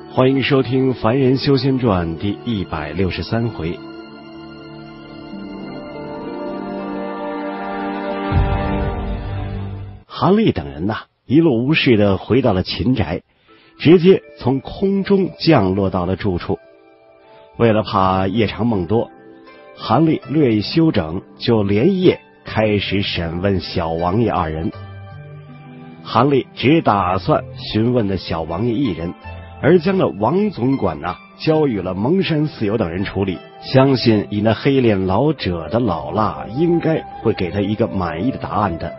欢迎收听《凡人修仙传》第163回。韩立等人一路无事的回到了秦宅，直接从空中降落到了住处。为了怕夜长梦多，韩立略一休整，就连夜开始审问小王爷二人。韩立只打算询问的小王爷一人，而将那王总管交予了蒙山四友等人处理。相信以那黑脸老者的老辣，应该会给他一个满意的答案的。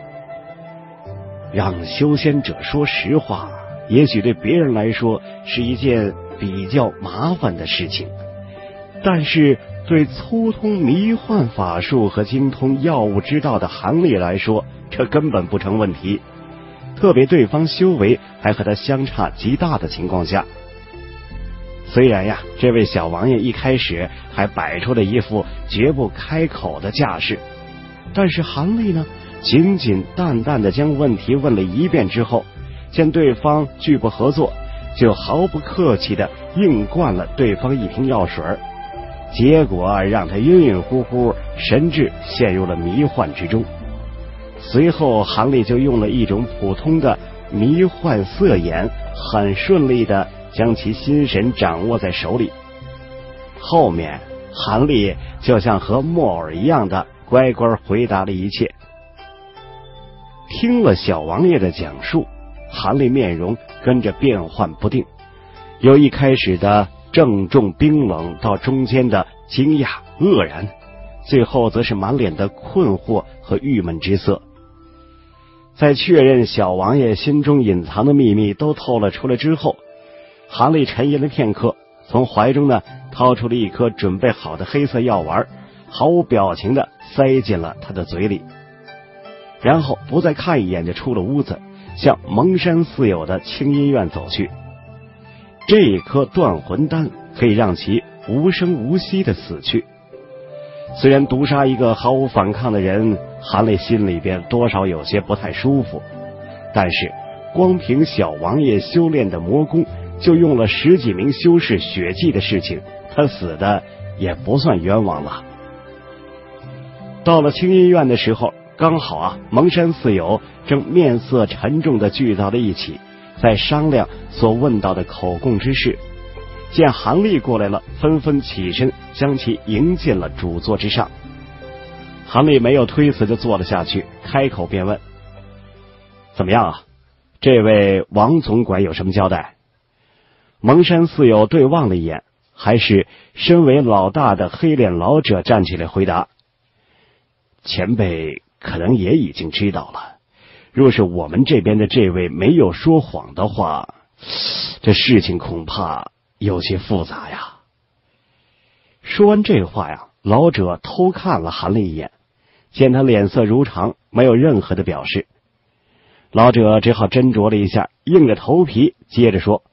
让修仙者说实话，也许对别人来说是一件比较麻烦的事情，但是对粗通迷幻法术和精通药物之道的韩立来说，这根本不成问题。特别对方修为还和他相差极大的情况下。虽然这位小王爷一开始还摆出了一副绝不开口的架势，但是韩立仅仅淡淡的将问题问了一遍之后，见对方拒不合作，就毫不客气的硬灌了对方一瓶药水，结果让他晕晕乎乎，神智陷入了迷幻之中。随后韩立就用了一种普通的迷幻色眼，很顺利的将其心神掌握在手里。后面韩立就像和木偶一样的乖乖回答了一切。听了小王爷的讲述，韩立面容跟着变幻不定，由一开始的郑重冰冷到中间的惊讶愕然，最后则是满脸的困惑和郁闷之色。在确认小王爷心中隐藏的秘密都透了出来之后，韩立沉吟了片刻，从怀中掏出了一颗准备好的黑色药丸，毫无表情的塞进了他的嘴里，然后不再看一眼就出了屋子，向蒙山四友的清音院走去。这一颗断魂丹可以让其无声无息的死去。虽然毒杀一个毫无反抗的人，韩立心里边多少有些不太舒服，但是光凭小王爷修炼的魔功，就用了10几名修士血祭的事情，他死的也不算冤枉了。到了清音院的时候，刚好蒙山四友正面色沉重的聚到了一起，在商量所问到的口供之事。见韩立过来了，纷纷起身将其迎进了主座之上。韩立没有推辞就坐了下去，开口便问：怎么样这位王总管有什么交代？蒙山四友对望了一眼，还是身为老大的黑脸老者站起来回答：前辈可能也已经知道了，若是我们这边的这位没有说谎的话，这事情恐怕有些复杂呀。说完这话老者偷看了韩立一眼，见他脸色如常，没有任何的表示，老者只好斟酌了一下，硬着头皮接着说：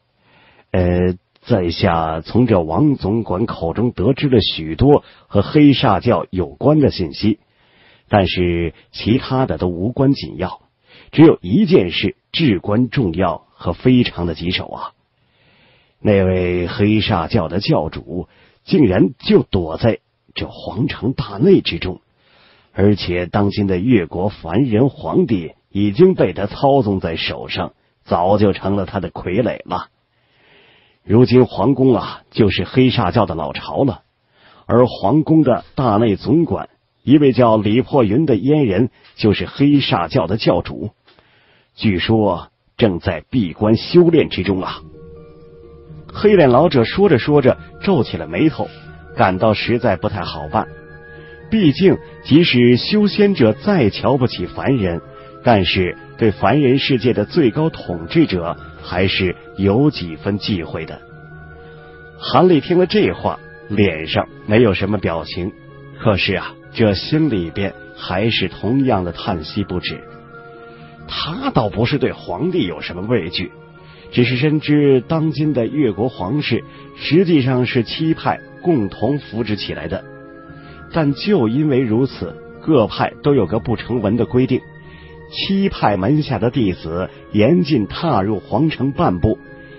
在下从这王总管口中得知了许多和黑煞教有关的信息，但是其他的都无关紧要，只有一件事至关重要和非常的棘手那位黑煞教的教主竟然就躲在这皇城大内之中，而且当今的越国凡人皇帝已经被他操纵在手上，早就成了他的傀儡了。如今皇宫就是黑煞教的老巢了，而皇宫的大内总管一位叫李破云的阉人，就是黑煞教的教主，据说正在闭关修炼之中黑脸老者说着说着皱起了眉头，感到实在不太好办。毕竟即使修仙者再瞧不起凡人，但是对凡人世界的最高统治者还是有几分忌讳的。韩立听了这话，脸上没有什么表情，可是这心里边还是同样的叹息不止。他倒不是对皇帝有什么畏惧，只是深知当今的越国皇室实际上是7派共同扶植起来的，但就因为如此，各派都有个不成文的规定，7派门下的弟子严禁踏入皇城半步，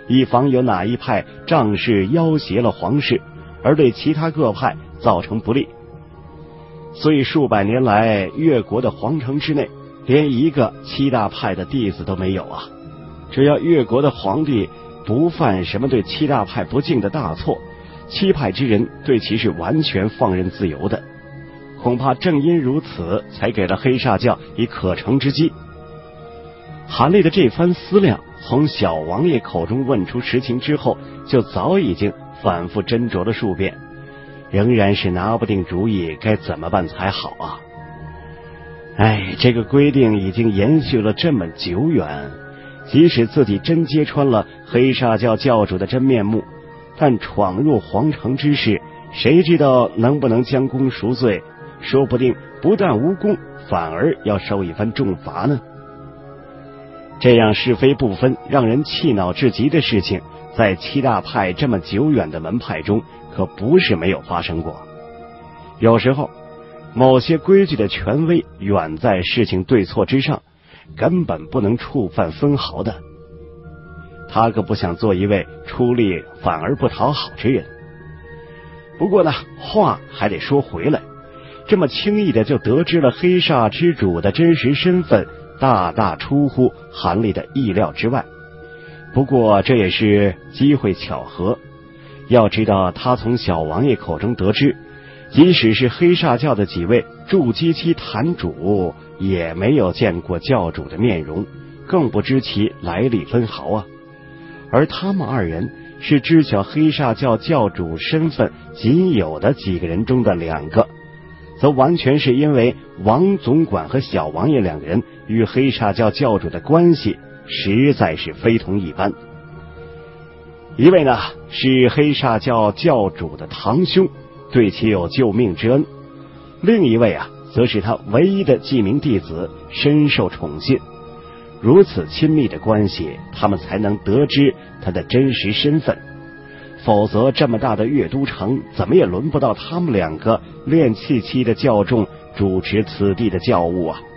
以防有哪一派仗势要挟了皇室，而对其他各派造成不利。所以数百年来，越国的皇城之内连一个七大派的弟子都没有啊！只要越国的皇帝不犯什么对七大派不敬的大错，七派之人对其是完全放任自由的。恐怕正因如此，才给了黑煞教以可乘之机。韩立的这番思量，从小王爷口中问出实情之后，就早已经反复斟酌了数遍，仍然是拿不定主意该怎么办才好啊！这个规定已经延续了这么久远，即使自己真揭穿了黑煞教教主的真面目，但闯入皇城之事，谁知道能不能将功赎罪？说不定不但无功，反而要受一番重罚呢。这样是非不分、让人气恼至极的事情，在七大派这么久远的门派中，可不是没有发生过。有时候，某些规矩的权威远在事情对错之上，根本不能触犯分毫的。他可不想做一位出力反而不讨好之人。不过呢，话还得说回来，这么轻易的就得知了黑煞之主的真实身份，大大出乎韩立的意料之外。不过这也是机会巧合。要知道，他从小王爷口中得知，即使是黑煞教的几位筑基期坛主，也没有见过教主的面容，更不知其来历分毫啊。而他们二人是知晓黑煞教教主身份仅有的几个人中的两个，则完全是因为王总管和小王爷两个人与黑煞教教主的关系实在是非同一般。一位呢是黑煞教教主的堂兄，对其有救命之恩；另一位则是他唯一的记名弟子，深受宠信。如此亲密的关系，他们才能得知他的真实身份。否则这么大的越都城，怎么也轮不到他们两个练气期的教众主持此地的教务啊！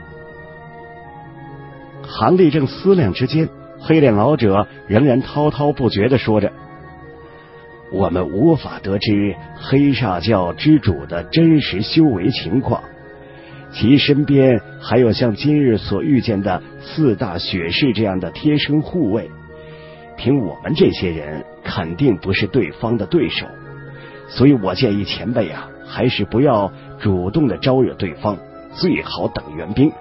韩立正思量之间，黑脸老者仍然滔滔不绝地说着：“我们无法得知黑煞教之主的真实修为情况，其身边还有像今日所遇见的四大血士这样的贴身护卫，凭我们这些人肯定不是对方的对手，所以我建议前辈还是不要主动的招惹对方，最好等援兵。”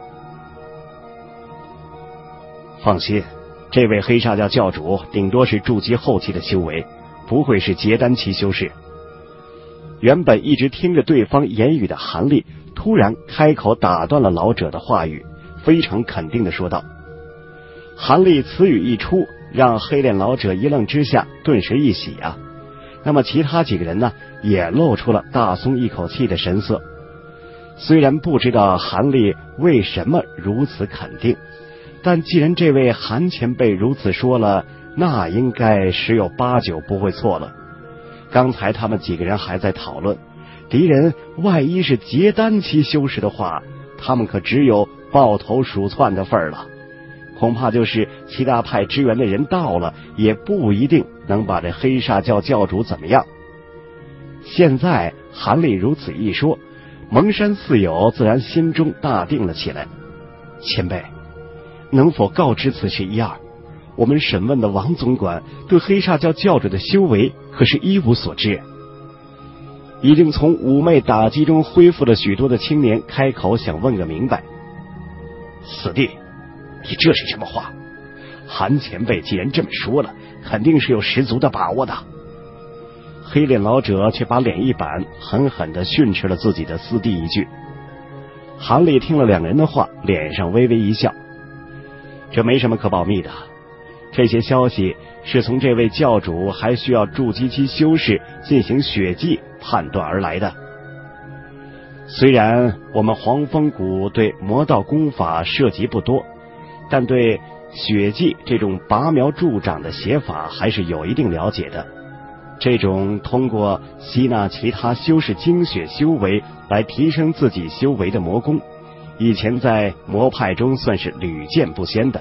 放心，这位黑煞教教主顶多是筑基后期的修为，不会是结丹期修士。原本一直听着对方言语的韩立突然开口打断了老者的话语，非常肯定地说道。韩立此语一出，让黑脸老者一愣之下，顿时一喜啊。那么其他几个人呢，也露出了大松一口气的神色。虽然不知道韩立为什么如此肯定，但既然这位韩前辈如此说了，那应该十有八九不会错了。刚才他们几个人还在讨论，敌人万一是结丹期修士的话，他们可只有抱头鼠窜的份儿了。恐怕就是七大派支援的人到了，也不一定能把这黑煞教教主怎么样。现在韩立如此一说，蒙山四友自然心中大定了起来。前辈，能否告知此事一二？我们审问的王总管对黑煞教教主的修为可是一无所知。已经从妩媚打击中恢复了许多的青年开口想问个明白。死弟，你这是什么话？韩前辈既然这么说了，肯定是有十足的把握的。黑脸老者却把脸一板，狠狠地训斥了自己的四弟一句。韩立听了两人的话，脸上微微一笑。这没什么可保密的，这些消息是从这位教主还需要筑基期修士进行血祭判断而来的。虽然我们黄风谷对魔道功法涉及不多，但对血祭这种拔苗助长的写法还是有一定了解的。这种通过吸纳其他修士精血修为来提升自己修为的魔功，以前在魔派中算是屡见不鲜的，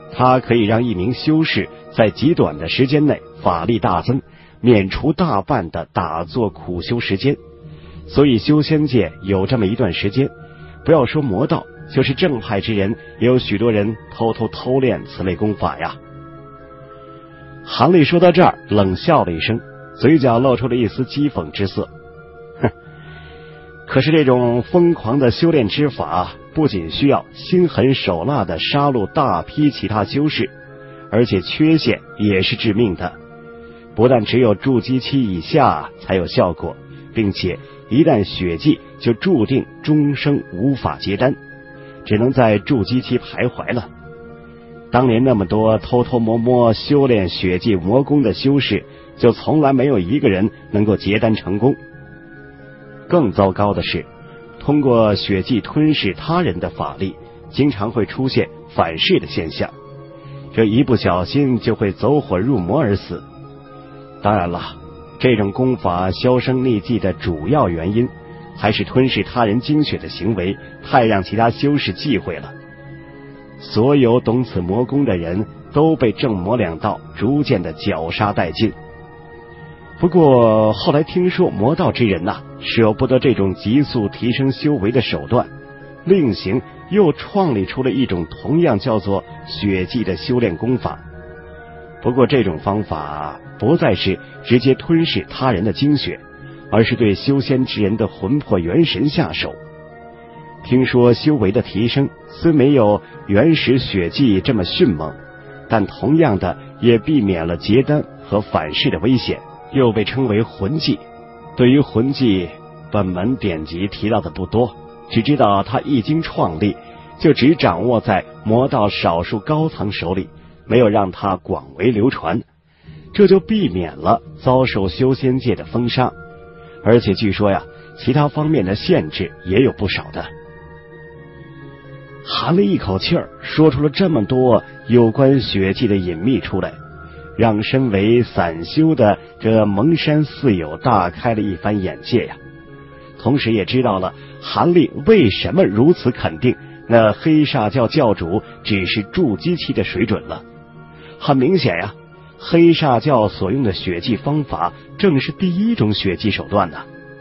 它可以让一名修士在极短的时间内法力大增，免除大半的打坐苦修时间。所以修仙界有这么一段时间，不要说魔道，就是正派之人也有许多人偷练此类功法呀。韩立说到这儿冷笑了一声，嘴角露出了一丝讥讽之色。哼，可是这种疯狂的修炼之法不仅需要心狠手辣的杀戮大批其他修士，而且缺陷也是致命的。不但只有筑基期以下才有效果，并且一旦血迹就注定终生无法结丹，只能在筑基期徘徊了。当年那么多偷摸修炼血迹魔功的修士，就从来没有一个人能够结丹成功。更糟糕的是，通过血迹吞噬他人的法力，经常会出现反噬的现象，这一不小心就会走火入魔而死。当然了，这种功法销声匿迹的主要原因，还是吞噬他人精血的行为太让其他修士忌讳了。所有懂此魔功的人都被正魔两道逐渐的绞杀殆尽。不过后来听说魔道之人舍不得这种急速提升修为的手段，另行又创立出了一种同样叫做血迹的修炼功法。不过这种方法不再是直接吞噬他人的精血，而是对修仙之人的魂魄元神下手。听说修为的提升虽没有原始血迹这么迅猛，但同样的也避免了结丹和反噬的危险，又被称为魂技。对于魂技，本门典籍提到的不多，只知道它一经创立，就只掌握在魔道少数高层手里，没有让它广为流传，这就避免了遭受修仙界的封杀。而且据说其他方面的限制也有不少的。含了一口气儿，说出了这么多有关血迹的隐秘出来，让身为散修的这蒙山四友大开了一番眼界呀。同时也知道了韩立为什么如此肯定那黑煞教教主只是筑基期的水准了。很明显黑煞教所用的血迹方法正是第一种血迹手段呢。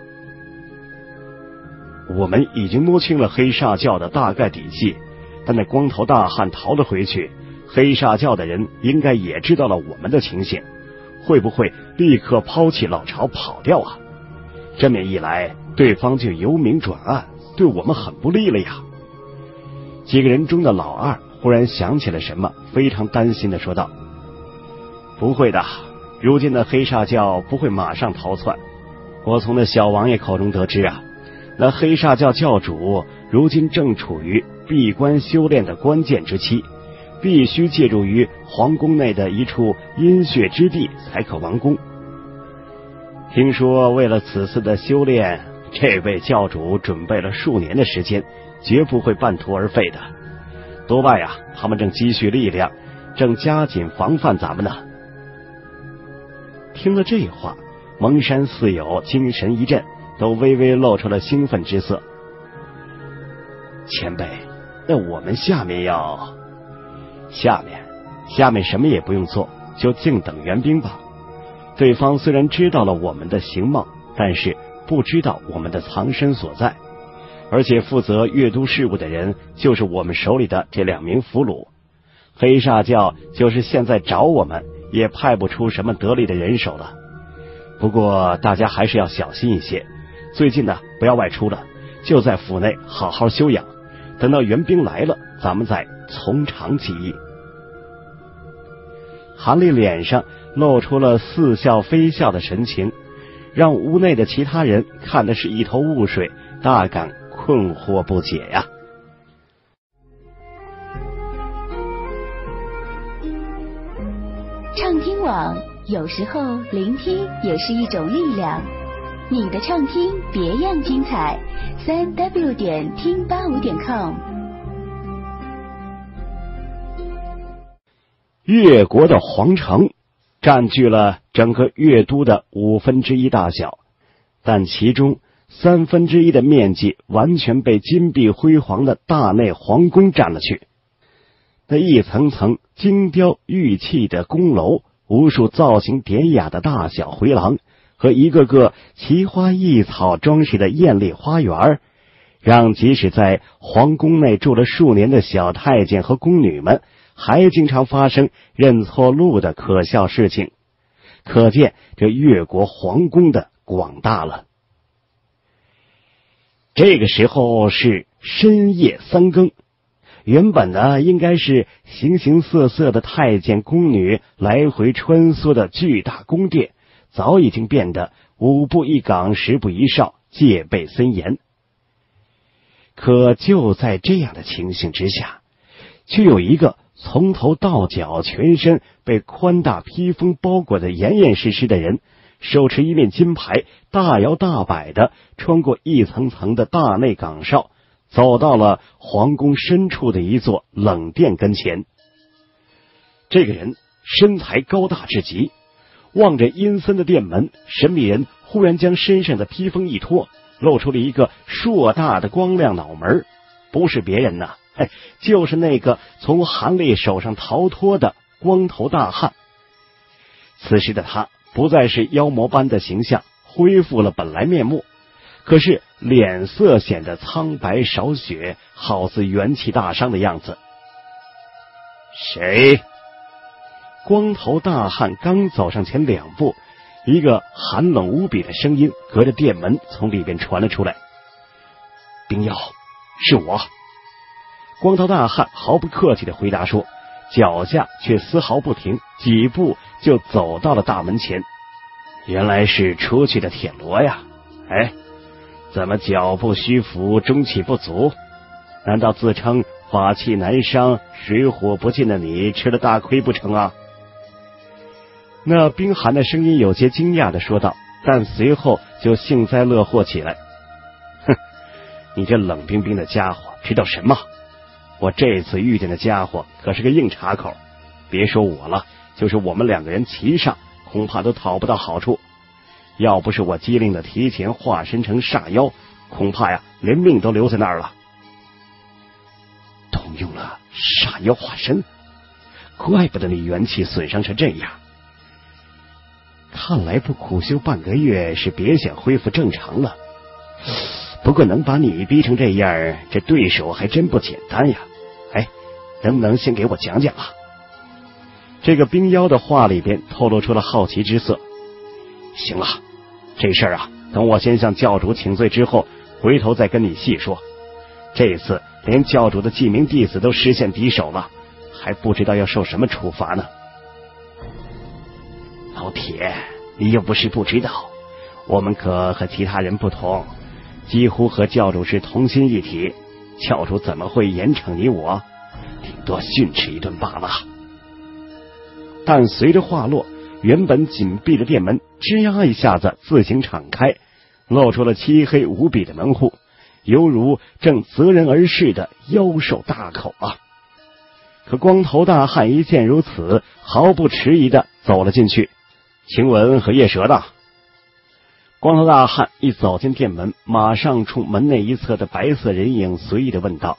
我们已经摸清了黑煞教的大概底细，但那光头大汉逃了回去，黑煞教的人应该也知道了我们的情形，会不会立刻抛弃老巢跑掉啊？这么一来，对方就由明转暗，对我们很不利了呀。几个人中的老二忽然想起了什么，非常担心地说道：不会的，如今的黑煞教不会马上逃窜。我从那小王爷口中得知那黑煞教教主如今正处于闭关修炼的关键之期，必须借助于皇宫内的一处阴血之地才可完功。听说为了此次的修炼，这位教主准备了数年的时间，绝不会半途而废的。多半他们正积蓄力量，正加紧防范咱们呢。听了这话，蒙山四友精神一振，都微微露出了兴奋之色。前辈，那我们下面什么也不用做，就静等援兵吧。对方虽然知道了我们的形貌，但是不知道我们的藏身所在，而且负责阅都事务的人就是我们手里的这2名俘虏。黑煞教就是现在找我们，也派不出什么得力的人手了。不过大家还是要小心一些，最近不要外出了，就在府内好好休养，等到援兵来了，咱们再从长计议。韩立脸上露出了似笑非笑的神情，让屋内的其他人看的是一头雾水，大感困惑不解呀。 畅听网，有时候聆听也是一种力量。你的畅听别样精彩，3w 点听85.com。 越国的皇城占据了整个越都的1/5大小，但其中1/3的面积完全被金碧辉煌的大内皇宫占了去。 那一层层精雕玉砌的宫楼，无数造型典雅的大小回廊和一个个奇花异草装饰的艳丽花园，让即使在皇宫内住了数年的小太监和宫女们还经常发生认错路的可笑事情，可见这越国皇宫的广大了。这个时候是深夜3更，原本呢应该是形形色色的太监宫女来回穿梭的巨大宫殿，早已经变得5步1岗10步1哨，戒备森严。可就在这样的情形之下，却有一个从头到脚全身被宽大披风包裹得严严实实的人，手持一面金牌，大摇大摆地穿过一层层的大内岗哨，走到了皇宫深处的一座冷殿跟前。这个人身材高大至极，望着阴森的殿门，神秘人忽然将身上的披风一脱，露出了一个硕大的光亮脑门，不是别人呐，就是那个从韩立手上逃脱的光头大汉。此时的他不再是妖魔般的形象，恢复了本来面目，可是脸色显得苍白少血，好似元气大伤的样子。谁？光头大汉刚走上前2步，一个寒冷无比的声音隔着殿门从里边传了出来。冰妖，是我。光头大汉毫不客气地回答说，脚下却丝毫不停，几步就走到了大门前。原来是出去的铁罗呀！怎么脚步虚浮，中气不足？难道自称法器难伤，水火不进的你吃了大亏不成啊？那冰寒的声音有些惊讶地说道，但随后就幸灾乐祸起来。哼，你这冷冰冰的家伙知道什么？我这次遇见的家伙可是个硬茬口，别说我了，就是我们2个人齐上，恐怕都讨不到好处。要不是我机灵的提前化身成煞妖，恐怕呀连命都留在那儿了。动用了煞妖化身，怪不得你元气损伤成这样。看来不苦修半个月是别想恢复正常了。不过能把你逼成这样，这对手还真不简单呀。能不能先给我讲讲啊？这个冰妖的话里边透露出了好奇之色。行了，这事儿啊，等我先向教主请罪之后，回头再跟你细说。这次连教主的记名弟子都失陷敌手了，还不知道要受什么处罚呢。老铁，你又不是不知道，我们可和其他人不同，几乎和教主是同心一体，教主怎么会严惩你我？顶多训斥一顿罢了。但随着话落，原本紧闭的殿门吱呀一下子自行敞开，露出了漆黑无比的门户，犹如正择人而噬的妖兽大口啊！可光头大汉一见如此，毫不迟疑地走了进去。晴雯和叶蛇呢？光头大汉一走进殿门，马上冲门内一侧的白色人影随意地问道：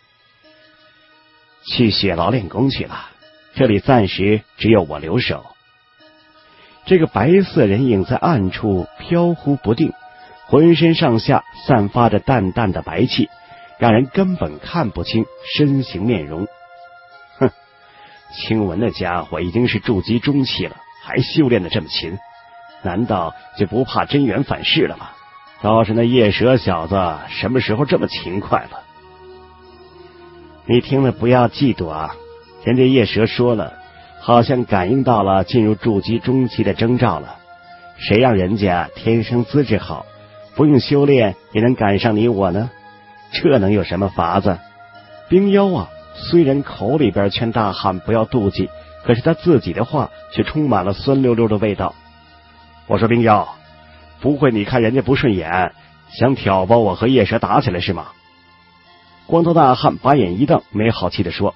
去雪牢练功去了，这里暂时只有我留守。这个白色人影在暗处飘忽不定，浑身上下散发着淡淡的白气，让人根本看不清身形面容。哼，晴雯那家伙已经是筑基中期了，还修炼得这么勤，难道就不怕真元反噬了吗？倒是那叶蛇小子什么时候这么勤快了？你听了不要嫉妒啊，人家叶蛇说了，好像感应到了进入筑基中期的征兆了。谁让人家天生资质好，不用修炼也能赶上你我呢？这能有什么法子？冰妖啊，虽然口里边劝大汉不要妒忌，可是他自己的话却充满了酸溜溜的味道。我说冰妖，不会你看人家不顺眼，想挑拨我和叶蛇打起来是吗？光头大汉把眼一瞪，没好气地说：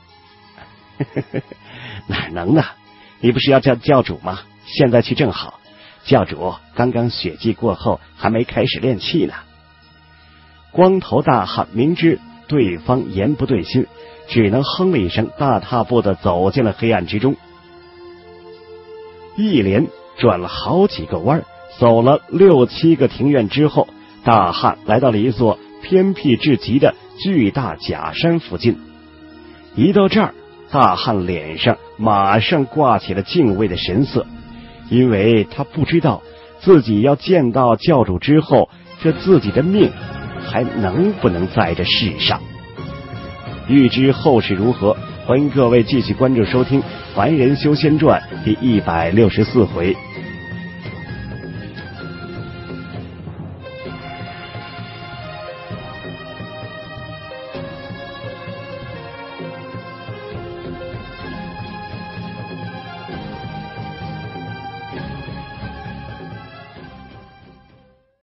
哪能呢？你不是要叫教主吗？现在去正好，教主刚刚血祭过后，还没开始练气呢。光头大汉明知对方言不对心， 只能哼了一声，大踏步地走进了黑暗之中。一连转了好几个弯，走了6、7个庭院之后，大汉来到了一座偏僻至极的巨大假山附近。一到这儿，大汉脸上马上挂起了敬畏的神色，因为他不知道自己要见到教主之后，这自己的命还能不能在这世上。欲知后事如何，欢迎各位继续关注收听《凡人修仙传》第164回